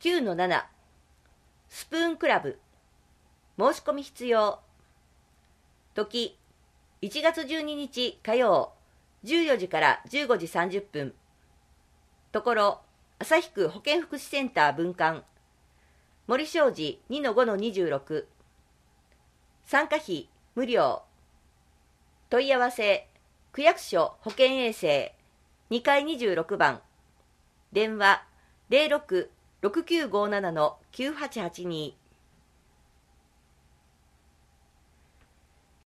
9-7 スプーンクラブ申し込み必要。時1月12日火曜14時から15時30分。ところ旭区保健福祉センター分館森商事 2-5-26。 参加費無料。問い合わせ区役所保健衛生2階26番。電話06-6957-9882。